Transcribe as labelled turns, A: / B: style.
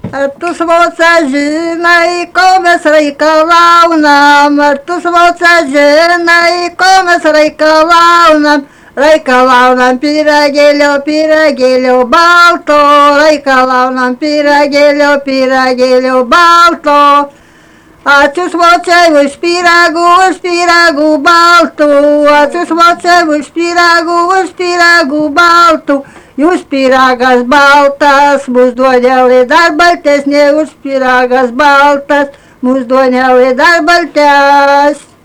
A: Ar tu svoca žinai, ko mes reikalaunam, ar tu svoca žinai, ko mes reikalaunam. Reikalaunam pyragėlio, pyragėlio balto, reikalaunam pyragėlio, pyragėlio balto. Ačiū svociai už pyragų baltų, ačiū svociai už pyragų baltų. Jūs pyragas baltas, mūsų duonelė dar baltesnė, už pyragas baltas, mūsų duonelė dar baltesnė.